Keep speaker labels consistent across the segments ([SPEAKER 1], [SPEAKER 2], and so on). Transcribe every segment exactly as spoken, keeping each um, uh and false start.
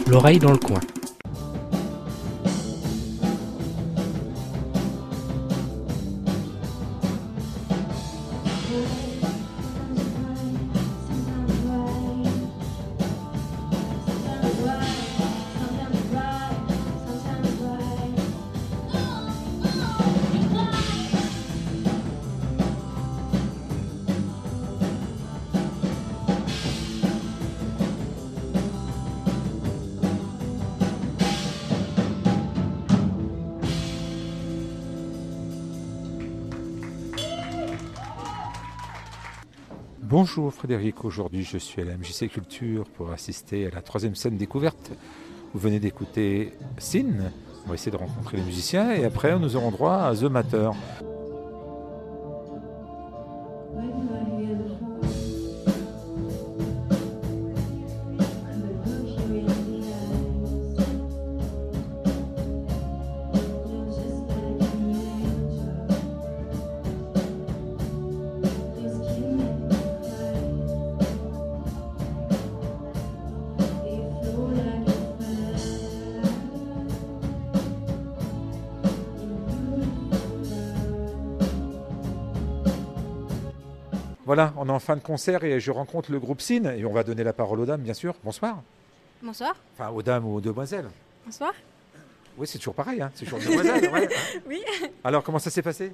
[SPEAKER 1] l'oreille dans le coin.
[SPEAKER 2] Bonjour Frédéric, aujourd'hui je suis à la M J C Culture pour assister à la troisième scène découverte. Vous venez d'écouter Sin, on va essayer de rencontrer les musiciens et après nous aurons droit à The Matter. Voilà, on est en fin de concert et je rencontre le groupe Sin et on va donner la parole aux dames bien sûr. Bonsoir.
[SPEAKER 3] Bonsoir.
[SPEAKER 2] Enfin aux dames ou aux demoiselles.
[SPEAKER 3] Bonsoir.
[SPEAKER 2] Oui, c'est toujours pareil, hein. C'est toujours demoiselles. Ouais.
[SPEAKER 3] Oui.
[SPEAKER 2] Alors comment ça s'est passé?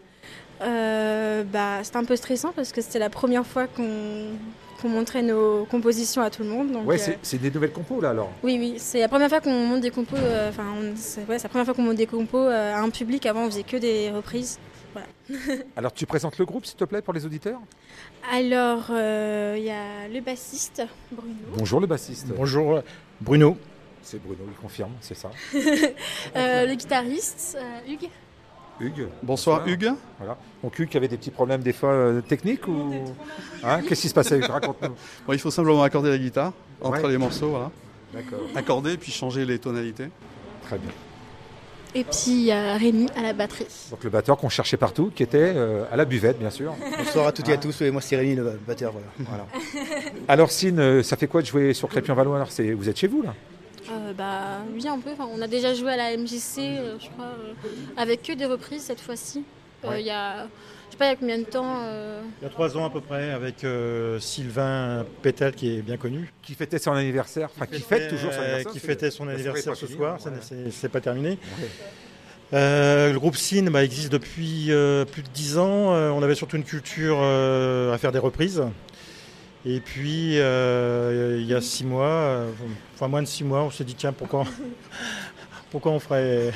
[SPEAKER 3] euh, bah, C'était un peu stressant parce que c'était la première fois qu'on qu'on montrait nos compositions à tout le monde. Donc,
[SPEAKER 2] ouais,
[SPEAKER 3] euh...
[SPEAKER 2] c'est, c'est des nouvelles compos là alors.
[SPEAKER 3] Oui, oui, c'est la première fois qu'on monte des compos. Euh, enfin, on... c'est, ouais, c'est la première fois qu'on monte des compos euh, à un public. Avant, on faisait que des reprises. Voilà.
[SPEAKER 2] Alors tu présentes le groupe s'il te plaît pour les auditeurs?
[SPEAKER 3] Alors, il euh, y a le bassiste Bruno.
[SPEAKER 2] Bonjour le bassiste.
[SPEAKER 4] Bonjour Bruno.
[SPEAKER 2] C'est Bruno, il confirme, c'est ça.
[SPEAKER 3] euh, le guitariste euh, Hugues.
[SPEAKER 2] Hugues.
[SPEAKER 4] Bonsoir, Bonsoir Hugues.
[SPEAKER 2] Voilà. Donc Hugues qui avait des petits problèmes des fois euh, techniques ou hein, qu'est-ce qui se passait Hugues? Raconte-nous.
[SPEAKER 4] Bon, il faut simplement accorder la guitare entre ouais. les morceaux, voilà.
[SPEAKER 2] D'accord.
[SPEAKER 4] Accorder puis changer les tonalités.
[SPEAKER 2] Très bien.
[SPEAKER 3] Et puis il y a Rémi à la batterie.
[SPEAKER 2] Donc le batteur qu'on cherchait partout, qui était euh, à la buvette bien sûr.
[SPEAKER 5] Bonsoir à toutes et à tous, et moi c'est Rémi le batteur. Voilà.
[SPEAKER 2] Voilà. Alors Sin, ça fait quoi de jouer sur Crépy-en-Valois? Alors c'est... Vous êtes chez vous là?
[SPEAKER 3] euh, Bah oui un peu, enfin, on a déjà joué à la M J C, euh, je crois, euh, avec que des reprises cette fois-ci. Il euh, ouais. y a, je sais pas il y a combien de temps euh...
[SPEAKER 6] Il y a trois ans à peu près, avec euh, Sylvain Pétel qui est bien connu.
[SPEAKER 2] Qui fêtait son anniversaire, enfin qui, qui fête toujours son anniversaire.
[SPEAKER 6] Euh, qui fêtait son anniversaire ce soir,
[SPEAKER 2] ouais.
[SPEAKER 6] c'est, c'est pas terminé. Ouais. Euh, le groupe Sin bah, existe depuis euh, plus de dix ans. Euh, on avait surtout une culture euh, à faire des reprises. Et puis, euh, il y a six mois, euh, enfin moins de six mois, on s'est dit tiens, pourquoi, pourquoi on ferait...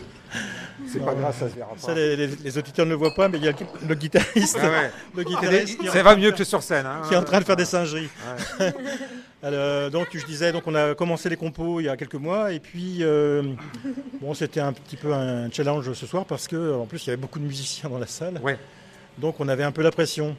[SPEAKER 2] C'est non, pas grave, ça se verra pas.
[SPEAKER 6] Ça, les, les, les auditeurs ne le voient pas, mais il y a le, le guitariste.
[SPEAKER 2] Ah ouais.
[SPEAKER 6] Le guitariste
[SPEAKER 2] qui ça va mieux que sur scène. Hein,
[SPEAKER 6] qui est en train de faire des singeries. Ouais. Alors, donc, je disais, donc on a commencé les compos il y a quelques mois, et puis euh, bon, c'était un petit peu un challenge ce soir parce que, en plus, il y avait beaucoup de musiciens dans la salle.
[SPEAKER 2] Ouais.
[SPEAKER 6] Donc, on avait un peu la pression.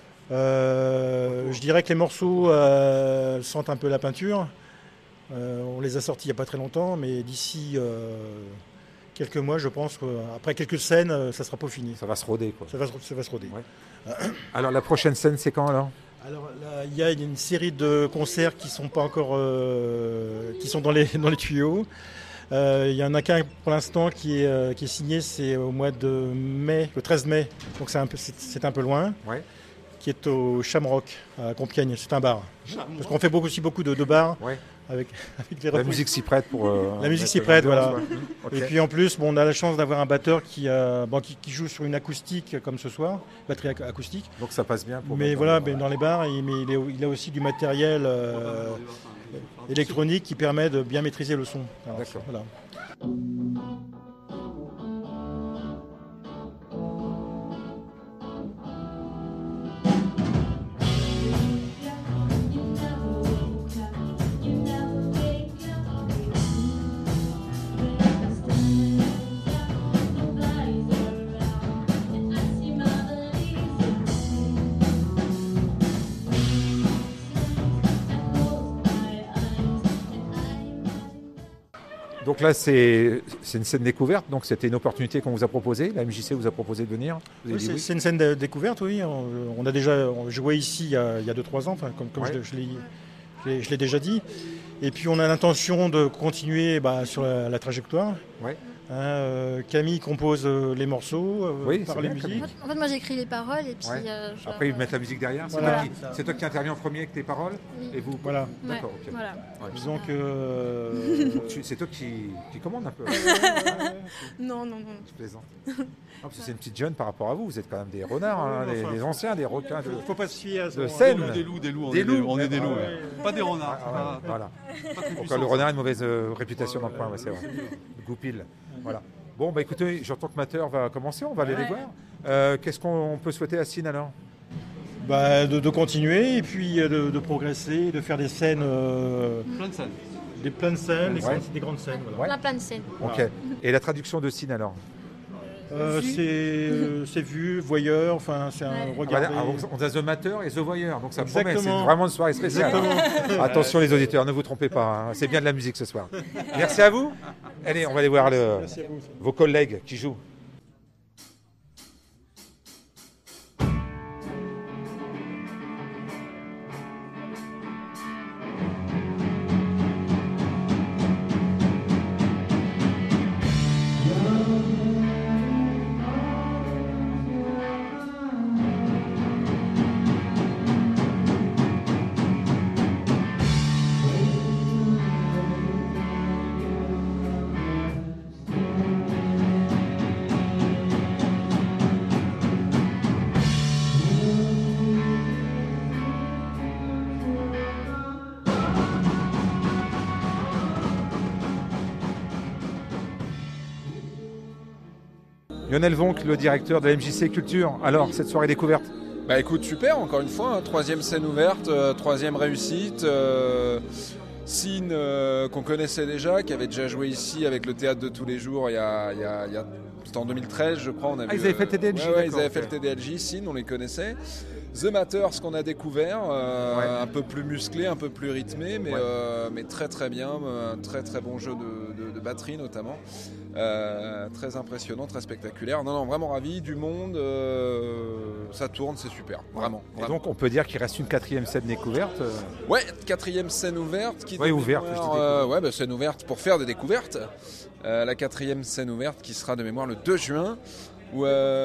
[SPEAKER 6] Euh, je dirais que les morceaux euh, sentent un peu la peinture. Euh, on les a sortis il n'y a pas très longtemps, mais d'ici euh, quelques mois, je pense qu'après quelques scènes, ça sera peaufiné.
[SPEAKER 2] Ça va se roder, quoi.
[SPEAKER 6] Ça va, ça va se roder.
[SPEAKER 2] Ouais. Alors, la prochaine scène, c'est quand alors?
[SPEAKER 6] Alors, il y a une série de concerts qui sont pas encore, euh, qui sont dans les dans les tuyaux. Il euh, y en a qu'un pour l'instant qui est euh, qui est signé, c'est au mois de mai, le treize mai. Donc c'est un peu c'est, c'est un peu loin.
[SPEAKER 2] Ouais. Qui
[SPEAKER 6] est au Shamrock à Compiègne, c'est un bar. Shamrock. Parce qu'on fait beaucoup aussi beaucoup de, de bars.
[SPEAKER 2] Ouais.
[SPEAKER 6] Avec, avec les
[SPEAKER 2] la musique s'y prête pour. Euh,
[SPEAKER 6] la musique s'y prête, voilà.
[SPEAKER 2] Ouais. Okay.
[SPEAKER 6] Et puis en plus, bon, on a la chance d'avoir un batteur qui, euh, bon, qui, qui joue sur une acoustique comme ce soir, batterie ac- acoustique.
[SPEAKER 2] Donc ça passe bien. Pour
[SPEAKER 6] mais voilà, mais dans les bars, il, mais il, est, il a aussi du matériel euh, électronique qui permet de bien maîtriser le son. Alors,
[SPEAKER 2] d'accord.
[SPEAKER 6] Voilà.
[SPEAKER 2] Donc là, c'est, c'est une scène découverte, donc c'était une opportunité qu'on vous a proposée. La M J C vous a proposé de venir. Vous
[SPEAKER 6] oui,
[SPEAKER 2] dit
[SPEAKER 6] c'est,
[SPEAKER 2] oui.
[SPEAKER 6] c'est une scène de découverte, oui. On, on a déjà on joué ici il y a deux trois ans, enfin, comme, comme ouais. je, je, l'ai, je l'ai- je l'ai déjà dit. Et puis on a l'intention de continuer bah, sur la, la trajectoire.
[SPEAKER 2] Ouais.
[SPEAKER 6] Hein, euh, Camille compose euh, les morceaux euh,
[SPEAKER 2] Oui,
[SPEAKER 6] par
[SPEAKER 2] c'est
[SPEAKER 6] les
[SPEAKER 2] bien,
[SPEAKER 6] musiques.
[SPEAKER 2] Camille.
[SPEAKER 3] En fait, en fait, moi j'écrie les paroles et puis.
[SPEAKER 2] Ouais.
[SPEAKER 3] euh, je
[SPEAKER 2] Après, ils
[SPEAKER 3] leur-
[SPEAKER 2] mettent la musique derrière. C'est
[SPEAKER 6] Voilà.
[SPEAKER 2] toi, qui- c'est toi qui interviens en premier avec tes paroles
[SPEAKER 3] Oui.
[SPEAKER 2] et vous.
[SPEAKER 6] Voilà.
[SPEAKER 3] Ouais,
[SPEAKER 2] D'accord, ok.
[SPEAKER 3] Voilà.
[SPEAKER 2] Ouais.
[SPEAKER 6] Disons que euh,
[SPEAKER 2] Donc, tu- c'est toi qui, qui commande un peu.
[SPEAKER 3] Non, non, non.
[SPEAKER 2] Je plaisante. Non, parce que c'est une petite jeune par rapport à vous. Vous êtes quand même des renards, hein,
[SPEAKER 6] Oui,
[SPEAKER 2] des,
[SPEAKER 6] enfin,
[SPEAKER 2] des anciens, des requins. De...
[SPEAKER 6] faut pas se fier à
[SPEAKER 2] De
[SPEAKER 6] son-
[SPEAKER 2] scène.
[SPEAKER 4] Des loups, des loups, des loups, on
[SPEAKER 2] Des
[SPEAKER 4] est des
[SPEAKER 2] loups.
[SPEAKER 4] loups, on est des loups.
[SPEAKER 6] Ah,
[SPEAKER 4] ouais.
[SPEAKER 6] ouais.
[SPEAKER 4] Pas des renards.
[SPEAKER 2] Ah,
[SPEAKER 4] pas-
[SPEAKER 2] ouais, voilà.
[SPEAKER 4] pas très
[SPEAKER 2] Donc
[SPEAKER 4] puissants.
[SPEAKER 2] le renard a une mauvaise euh, réputation dans le coin, ouais, c'est vrai. Goupil. Voilà. Bon, bah écoutez, j'entends que Mater va commencer, on va aller les
[SPEAKER 3] Ouais.
[SPEAKER 2] voir. Euh, Qu'est-ce qu'on peut souhaiter à Sine alors?
[SPEAKER 6] Bah, de, de continuer et puis euh, de, de progresser, de faire des scènes, euh,
[SPEAKER 4] Plein de scènes.
[SPEAKER 6] des plein de scènes, des,
[SPEAKER 2] Ouais.
[SPEAKER 6] grandes- des grandes scènes. Voilà.
[SPEAKER 2] Ouais.
[SPEAKER 3] Plein, plein de scènes.
[SPEAKER 2] Ok. Et la traduction de Sine alors?
[SPEAKER 6] Euh, c'est euh, c'est vu, voyeur, enfin c'est un
[SPEAKER 3] Ouais.
[SPEAKER 2] Ah,
[SPEAKER 6] regard.
[SPEAKER 2] voilà, on a The Matter et The Voyeur, donc ça promet, c'est
[SPEAKER 6] Exactement.
[SPEAKER 2] vraiment une soirée spéciale.
[SPEAKER 6] Exactement.
[SPEAKER 2] Attention les auditeurs, ne vous trompez pas, hein, c'est bien de la musique ce soir. Merci à vous. Allez, on va aller voir le-
[SPEAKER 6] Merci à vous.
[SPEAKER 2] vos collègues qui jouent. Lionel Vonck, le directeur de la M J C Culture. Alors, cette soirée découverte?
[SPEAKER 1] Bah écoute, super, encore une fois, hein, troisième scène ouverte, euh, troisième réussite. Euh, Sine, euh, qu'on connaissait déjà, qui avait déjà joué ici avec le Théâtre de tous les jours il y a... il y a- il y a- c'était en deux mille treize, je crois. On a
[SPEAKER 2] Ah,
[SPEAKER 1] vu,
[SPEAKER 2] ils avaient fait le T D L J,
[SPEAKER 1] ouais, ouais, ils
[SPEAKER 2] d'accord,
[SPEAKER 1] avaient
[SPEAKER 2] ok.
[SPEAKER 1] fait le T D L J, Sine, on les connaissait. The Matter, ce qu'on a découvert, euh,
[SPEAKER 2] Ouais.
[SPEAKER 1] un peu plus musclé, un peu plus rythmé, mais,
[SPEAKER 2] Ouais.
[SPEAKER 1] euh, mais très très bien, un très très bon jeu de, de- de batterie notamment. Euh, très impressionnant, très spectaculaire. Non, non, vraiment ravi, du monde, euh, ça tourne, c'est super, vraiment.
[SPEAKER 2] Et
[SPEAKER 1] vraiment.
[SPEAKER 2] donc, on peut dire qu'il reste une quatrième scène découverte. euh,
[SPEAKER 1] Ouais, quatrième scène ouverte. Qui
[SPEAKER 2] Ouais,
[SPEAKER 1] de
[SPEAKER 2] ouverte,
[SPEAKER 1] mémoire,
[SPEAKER 2] je dis
[SPEAKER 1] euh, ouais, bah, scène ouverte pour faire des découvertes. Euh, la quatrième scène ouverte qui sera de mémoire le deux juin. Où,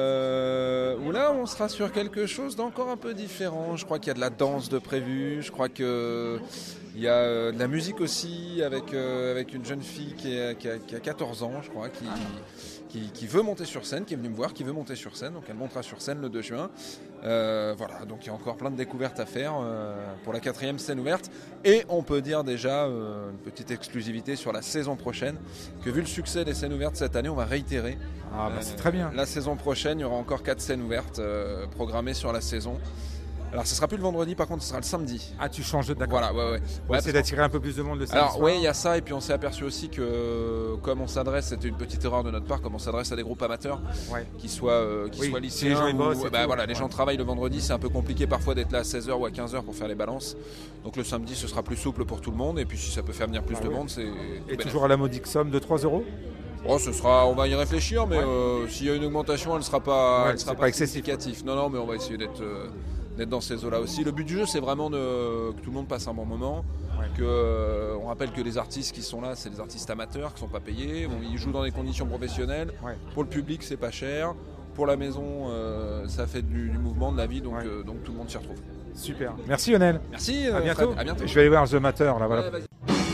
[SPEAKER 1] euh, où là, on sera sur quelque chose d'encore un peu différent. Je crois qu'il y a de la danse de prévu. Je crois que il y a euh, de la musique aussi avec, euh, avec une jeune fille qui, est- qui a, qui a quatorze ans, je crois, qui, qui, qui veut monter sur scène, qui est venue me voir, qui veut monter sur scène. Donc elle montera sur scène le deux juin. Euh, voilà, donc il y a encore plein de découvertes à faire euh, pour la quatrième scène ouverte. Et on peut dire déjà euh, une petite exclusivité sur la saison prochaine, que vu le succès des scènes ouvertes cette année, on va réitérer.
[SPEAKER 2] Ah, bah,
[SPEAKER 1] Euh,
[SPEAKER 2] c'est très bien.
[SPEAKER 1] La saison prochaine, il y aura encore quatre scènes ouvertes euh, programmées sur la saison. Alors ce sera plus le vendredi, par contre ce sera le samedi.
[SPEAKER 2] Ah, tu changes de d'accord.
[SPEAKER 1] Voilà, ouais, ouais.
[SPEAKER 2] Pour
[SPEAKER 1] Ouais,
[SPEAKER 2] essayer
[SPEAKER 1] parce
[SPEAKER 2] d'attirer un peu plus de monde le
[SPEAKER 1] que-
[SPEAKER 2] samedi
[SPEAKER 1] Alors
[SPEAKER 2] soir.
[SPEAKER 1] oui, il y a ça, et puis on s'est aperçu aussi que comme on s'adresse, c'était une petite erreur de notre part, comme on s'adresse à des groupes amateurs,
[SPEAKER 2] Ouais.
[SPEAKER 1] qui soient, euh, qui
[SPEAKER 2] Oui,
[SPEAKER 1] soient
[SPEAKER 2] si
[SPEAKER 1] lycéens,
[SPEAKER 2] les gens, ils
[SPEAKER 1] ou-
[SPEAKER 2] bossent et
[SPEAKER 1] bah,
[SPEAKER 2] tout.
[SPEAKER 1] voilà, les
[SPEAKER 2] Ouais.
[SPEAKER 1] gens travaillent le vendredi, c'est un peu compliqué parfois d'être là à seize heures ou à quinze heures pour faire les balances. Donc le samedi, ce sera plus souple pour tout le monde, et puis si ça peut faire venir plus
[SPEAKER 2] Ah
[SPEAKER 1] de
[SPEAKER 2] ouais.
[SPEAKER 1] monde, c'est...
[SPEAKER 2] Et
[SPEAKER 1] bénéf.
[SPEAKER 2] toujours à la modique somme de trois euros.
[SPEAKER 1] Oh, ce sera, on va y réfléchir, mais
[SPEAKER 2] Ouais.
[SPEAKER 1] euh, s'il y a une augmentation, elle ne sera pas,
[SPEAKER 2] Ouais,
[SPEAKER 1] elle sera
[SPEAKER 2] c'est
[SPEAKER 1] pas,
[SPEAKER 2] pas excessif.
[SPEAKER 1] significative. Non, non, mais on va essayer d'être, euh, d'être dans ces eaux-là aussi. Le but du jeu, c'est vraiment de, que tout le monde passe un bon moment.
[SPEAKER 2] Ouais.
[SPEAKER 1] Que, euh, on rappelle que les artistes qui sont là, c'est des artistes amateurs qui ne sont pas payés. Bon, ils jouent dans des conditions professionnelles.
[SPEAKER 2] Ouais.
[SPEAKER 1] Pour le public, c'est pas cher. Pour la maison, euh, ça fait du, du mouvement, de la vie, donc,
[SPEAKER 2] Ouais.
[SPEAKER 1] euh, donc tout le monde s'y retrouve.
[SPEAKER 2] Super. Merci Lionel.
[SPEAKER 1] Merci.
[SPEAKER 2] À
[SPEAKER 1] euh,
[SPEAKER 2] bientôt.
[SPEAKER 1] Fred. À bientôt.
[SPEAKER 2] Je vais aller voir The Matter là. Voilà.
[SPEAKER 1] Ouais, vas-y.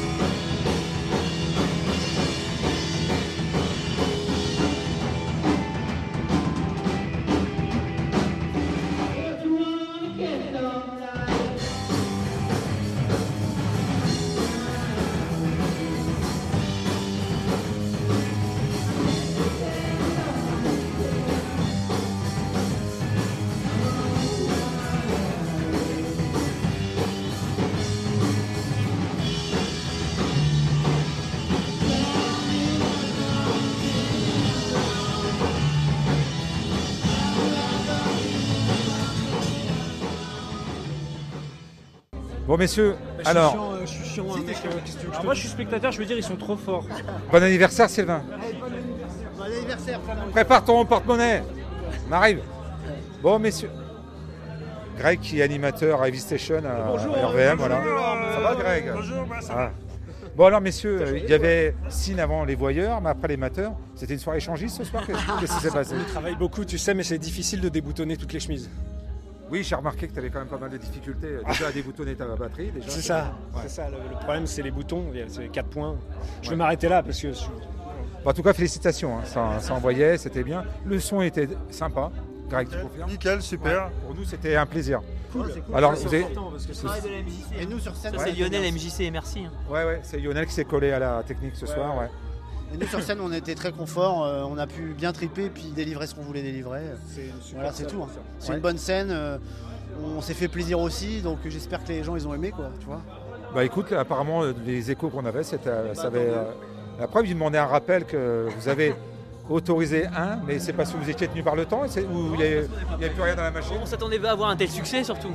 [SPEAKER 2] Bon messieurs, alors
[SPEAKER 7] Alors moi je suis spectateur, je veux dire ils sont trop forts.
[SPEAKER 2] bon anniversaire Sylvain.
[SPEAKER 5] Bon anniversaire, Fernand.
[SPEAKER 2] Prépare ton porte-monnaie. On arrive. Bon messieurs. Greg qui est animateur à Heavy Station à,
[SPEAKER 7] Bonjour,
[SPEAKER 2] à R V M.
[SPEAKER 7] bonjour,
[SPEAKER 2] Voilà.
[SPEAKER 7] bonjour,
[SPEAKER 2] Ça va Greg?
[SPEAKER 7] Bonjour, bah, ça va.
[SPEAKER 2] Ah. Bon alors messieurs, euh, il y avait Sin avant les voyeurs, mais après les mateurs. C'était une soirée échangiste ce soir? Qu'est-ce qu'est-ce qui s'est passé?
[SPEAKER 7] On travaille beaucoup, tu sais, mais c'est difficile de déboutonner toutes les chemises.
[SPEAKER 2] Oui, j'ai remarqué que tu avais quand même pas mal de difficultés euh, déjà à déboutonner ta batterie. Déjà.
[SPEAKER 7] C'est ça,
[SPEAKER 2] Ouais.
[SPEAKER 7] c'est ça. Le, le problème, c'est les boutons, c'est les quatre points. Je vais m'arrêter là parce que je-
[SPEAKER 2] Bon, en tout cas, félicitations, hein. ça, ça envoyait, c'était bien. Le son était sympa. Greg, tu confirmes?
[SPEAKER 4] Nickel, super.
[SPEAKER 2] Ouais. Pour nous, c'était un plaisir.
[SPEAKER 7] cool.
[SPEAKER 2] Alors,
[SPEAKER 7] C'est
[SPEAKER 2] vous avez...
[SPEAKER 7] important parce que c'est-
[SPEAKER 8] Travail de la M J C.
[SPEAKER 5] Et nous sur scène,
[SPEAKER 8] Ça,
[SPEAKER 5] ouais,
[SPEAKER 8] c'est Lionel M J C et merci. hein.
[SPEAKER 2] Ouais, ouais, c'est Lionel qui s'est collé à la technique ce
[SPEAKER 7] Ouais,
[SPEAKER 2] soir.
[SPEAKER 7] ouais.
[SPEAKER 2] Ouais.
[SPEAKER 5] et nous sur scène, on était très confort. euh, on a pu bien triper puis délivrer ce qu'on voulait délivrer.
[SPEAKER 7] c'est une super
[SPEAKER 5] Voilà, c'est
[SPEAKER 7] scène,
[SPEAKER 5] tout. hein.
[SPEAKER 7] ça.
[SPEAKER 5] C'est
[SPEAKER 2] Ouais.
[SPEAKER 5] une bonne scène. euh, on s'est fait plaisir aussi, donc j'espère que les gens ils ont aimé quoi. Tu vois.
[SPEAKER 2] Bah écoute, apparemment, euh, les échos qu'on avait, c'était, euh, ça avait. euh, La preuve, il demandait un rappel que vous avez autorisé un, mais c'est parce que vous étiez tenu par le temps et c'est- ou il n'y avait, il y avait plus rien dans la machine.
[SPEAKER 8] On s'attendait pas à avoir un tel succès surtout.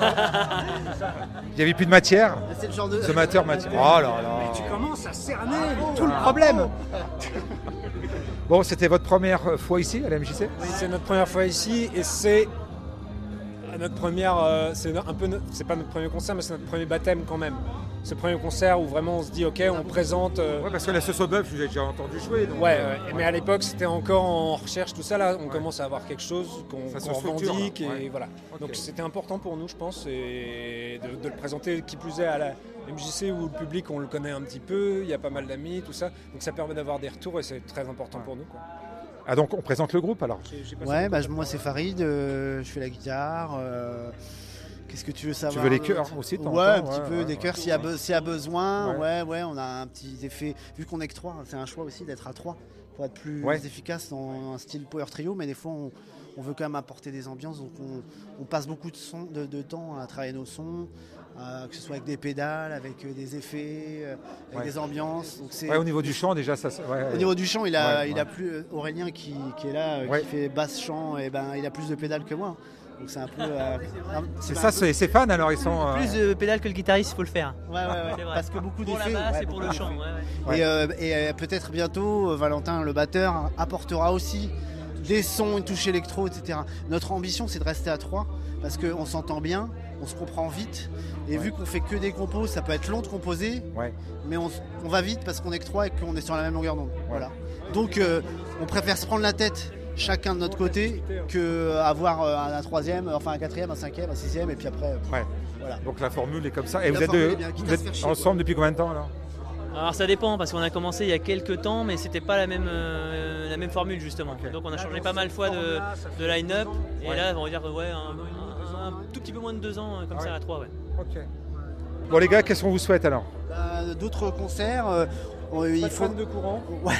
[SPEAKER 2] Il n'y avait plus de matière.
[SPEAKER 5] C'est le genre de.
[SPEAKER 2] Ce mateur matière. Oh là là.
[SPEAKER 7] Tu commences à cerner
[SPEAKER 5] tout le problème.
[SPEAKER 2] Bon, c'était votre première fois ici à la M J C?
[SPEAKER 7] Oui, c'est notre première fois ici et c'est notre première. euh, c'est un peu, no- c'est pas notre premier concert, mais c'est notre premier baptême quand même. C'est le premier concert où vraiment on se dit, ok, on présente. euh,
[SPEAKER 2] Ouais, parce que la sauce au bœuf, je vous ai déjà entendu jouer. donc,
[SPEAKER 7] Ouais,
[SPEAKER 2] euh,
[SPEAKER 7] ouais. Mais à l'époque, c'était encore en recherche, tout ça. Là, on commence à avoir quelque chose qu'on
[SPEAKER 2] Ça se
[SPEAKER 7] qu'on
[SPEAKER 2] structure,
[SPEAKER 7] revendique.
[SPEAKER 2] là.
[SPEAKER 7] Et
[SPEAKER 2] Ouais.
[SPEAKER 7] voilà.
[SPEAKER 2] Ok.
[SPEAKER 7] Donc, c'était important pour nous, je pense, et de, de le présenter, qui plus est, à la M J C où le public, on le connaît un petit peu. Il y a pas mal d'amis, tout ça. Donc, ça permet d'avoir des retours et c'est très important pour nous, quoi.
[SPEAKER 2] Ah, donc on présente le groupe alors?
[SPEAKER 7] J'ai- j'ai pas
[SPEAKER 5] Ouais,
[SPEAKER 7] ça.
[SPEAKER 5] bah, je- moi c'est Farid, euh, je fais la guitare. euh, Qu'est-ce que tu veux savoir?
[SPEAKER 2] veux les
[SPEAKER 5] d'autre?
[SPEAKER 2] chœurs aussi de temps en
[SPEAKER 5] Ouais, un
[SPEAKER 2] temps,
[SPEAKER 5] petit
[SPEAKER 2] ouais,
[SPEAKER 5] peu,
[SPEAKER 2] ouais,
[SPEAKER 5] des
[SPEAKER 2] ouais.
[SPEAKER 5] chœurs s'il y, a be- s'il y a besoin.
[SPEAKER 2] Ouais.
[SPEAKER 5] Ouais. ouais, on a un petit effet. Vu qu'on est que trois, c'est un choix aussi d'être à trois pour être plus
[SPEAKER 2] Ouais.
[SPEAKER 5] efficace dans un style power trio, mais des fois on, on veut quand même apporter des ambiances, donc on, on passe beaucoup de, son, de, de temps à travailler nos sons, euh, que ce soit avec des pédales, avec euh, des effets, euh, avec
[SPEAKER 2] Ouais.
[SPEAKER 5] des ambiances. Donc c'est,
[SPEAKER 2] Ouais, au niveau du chant déjà, ça. se- Ouais,
[SPEAKER 5] au niveau du chant, il a,
[SPEAKER 2] Ouais,
[SPEAKER 5] il
[SPEAKER 2] ouais.
[SPEAKER 5] a plus euh, Aurélien qui, qui est là, euh,
[SPEAKER 2] Ouais.
[SPEAKER 5] qui fait basse chant, et ben il a plus de pédales que moi. Donc c'est un peu. euh, un-
[SPEAKER 2] C'est
[SPEAKER 5] un
[SPEAKER 2] ça,
[SPEAKER 5] peu-
[SPEAKER 2] c'est ses fans alors ils sont. euh,
[SPEAKER 8] Plus de pédales que le guitariste, il faut le faire.
[SPEAKER 5] Ouais, ouais, ouais.
[SPEAKER 8] C'est vrai.
[SPEAKER 5] Parce que beaucoup
[SPEAKER 8] Pour la
[SPEAKER 5] d'effets.
[SPEAKER 8] basse
[SPEAKER 5] ouais,
[SPEAKER 8] et pour le
[SPEAKER 5] beaucoup
[SPEAKER 8] chant.
[SPEAKER 5] d'effets.
[SPEAKER 8] ouais, ouais.
[SPEAKER 2] Ouais.
[SPEAKER 5] Et, euh, et, euh, peut-être bientôt, euh, Valentin, le batteur, apportera aussi des sons, une touche électro, et cetera. Notre ambition, c'est de rester à trois parce qu'on s'entend bien, on se comprend vite. Et vu qu'on fait que des compos, ça peut être long de composer,
[SPEAKER 2] Ouais.
[SPEAKER 5] mais on, s- on va vite parce qu'on est que trois et qu'on est sur la même longueur d'onde. Voilà. Donc, euh, on préfère se prendre la tête chacun de notre côté que avoir euh, un troisième, enfin un quatrième, un cinquième, un sixième, et puis après. euh,
[SPEAKER 2] Ouais.
[SPEAKER 5] Voilà.
[SPEAKER 2] Donc la formule est comme ça. Et
[SPEAKER 5] La
[SPEAKER 2] vous êtes,
[SPEAKER 5] formule
[SPEAKER 2] de-
[SPEAKER 5] est bien, quitte
[SPEAKER 2] vous
[SPEAKER 5] à se faire
[SPEAKER 2] êtes
[SPEAKER 5] chier,
[SPEAKER 2] ensemble depuis combien de temps alors?
[SPEAKER 8] Alors ça dépend parce qu'on a commencé il y a quelques temps, mais c'était pas la même, euh, la même formule justement.
[SPEAKER 2] Ok.
[SPEAKER 8] Donc on a changé pas mal de fois de, de line-up. Et
[SPEAKER 2] Ouais.
[SPEAKER 8] là, on va dire ouais, un, un- un tout petit peu moins de deux ans euh, comme
[SPEAKER 2] Ouais.
[SPEAKER 8] ça à trois. Ouais.
[SPEAKER 2] Ok. Bon les gars, qu'est-ce qu'on vous souhaite alors?
[SPEAKER 5] Bah, d'autres concerts, euh, on- il
[SPEAKER 7] Pas de
[SPEAKER 5] faut.
[SPEAKER 7] fan de courant.
[SPEAKER 5] Ouais.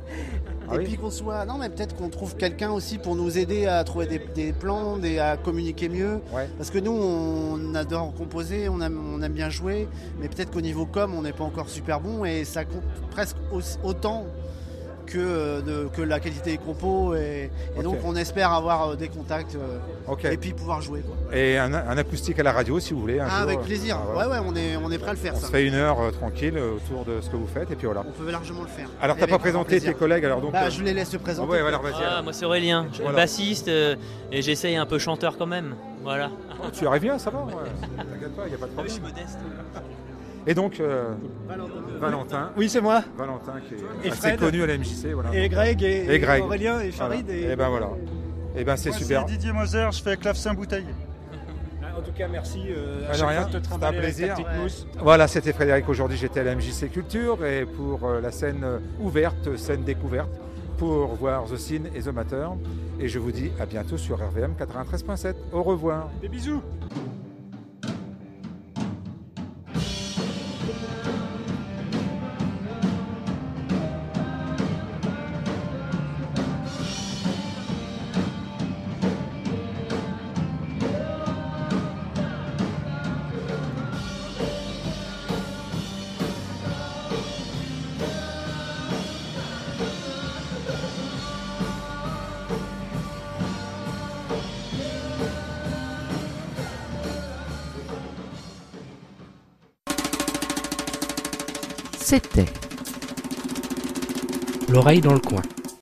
[SPEAKER 2] Ah
[SPEAKER 5] et
[SPEAKER 2] oui.
[SPEAKER 5] puis qu'on soit. Non, mais peut-être qu'on trouve quelqu'un aussi pour nous aider à trouver des, des plans, des, à communiquer mieux.
[SPEAKER 2] Ouais.
[SPEAKER 5] Parce que nous, on adore composer, on aime, on aime bien jouer, mais peut-être qu'au niveau com, on n'est pas encore super bon et ça compte presque aussi- autant que, euh, de- que la qualité des compos. Et, et
[SPEAKER 2] Ok.
[SPEAKER 5] donc, on espère avoir euh, des contacts euh,
[SPEAKER 2] Ok.
[SPEAKER 5] et puis pouvoir jouer. Quoi.
[SPEAKER 2] Et un, un acoustique à la radio si vous voulez. un
[SPEAKER 5] Ah,
[SPEAKER 2] jour.
[SPEAKER 5] avec plaisir.
[SPEAKER 2] Ah,
[SPEAKER 5] Ouais, ouais, on est, on est prêt à le faire.
[SPEAKER 2] On
[SPEAKER 5] Ça.
[SPEAKER 2] se fait une heure euh, tranquille euh, autour de ce que vous faites et puis voilà.
[SPEAKER 5] On peut largement le faire.
[SPEAKER 2] Alors
[SPEAKER 5] Et
[SPEAKER 2] t'as
[SPEAKER 5] avec
[SPEAKER 2] pas
[SPEAKER 5] grand
[SPEAKER 2] présenté
[SPEAKER 5] plaisir.
[SPEAKER 2] tes collègues alors donc.
[SPEAKER 5] Bah,
[SPEAKER 2] euh,
[SPEAKER 5] je les laisse se
[SPEAKER 2] ah
[SPEAKER 5] présenter.
[SPEAKER 2] ouais, alors vas-y.
[SPEAKER 8] Ah,
[SPEAKER 2] alors.
[SPEAKER 8] moi c'est Aurélien, je suis
[SPEAKER 2] Voilà.
[SPEAKER 8] bassiste euh, et j'essaye un peu chanteur quand même. Voilà.
[SPEAKER 2] Oh, tu arrives bien, ça va. Ouais. T'inquiète pas, il n'y a pas de
[SPEAKER 8] Ah, je suis
[SPEAKER 2] problème.
[SPEAKER 8] modeste.
[SPEAKER 2] Et donc euh, Valentin,
[SPEAKER 7] Oui, c'est moi.
[SPEAKER 2] Valentin qui est
[SPEAKER 7] Et
[SPEAKER 2] assez
[SPEAKER 7] Fred.
[SPEAKER 2] connu à la M J C, voilà.
[SPEAKER 7] Et Greg et,
[SPEAKER 2] Et Greg.
[SPEAKER 7] Aurélien et
[SPEAKER 2] Voilà.
[SPEAKER 7] Farid.
[SPEAKER 2] Et ben voilà. Et ben c'est
[SPEAKER 4] Moi,
[SPEAKER 2] super.
[SPEAKER 4] c'est Didier Moser, je fais clavecin bouteille.
[SPEAKER 7] Ah, En tout cas, merci. euh, à
[SPEAKER 2] Ah, de
[SPEAKER 7] chaque
[SPEAKER 2] rien.
[SPEAKER 7] fois de te
[SPEAKER 2] C'était un
[SPEAKER 7] trimballer avec ta
[SPEAKER 2] plaisir.
[SPEAKER 7] petite
[SPEAKER 5] Ouais.
[SPEAKER 7] mousse.
[SPEAKER 2] Voilà, c'était Frédéric. Aujourd'hui, j'étais à la M J C Culture et pour euh, la scène euh, ouverte, scène découverte, pour voir The Scene et The Matter. Et je vous dis à bientôt sur R V M quatre-vingt-treize point sept. Au revoir.
[SPEAKER 7] Des bisous.
[SPEAKER 9] C'était l'oreille dans le coin.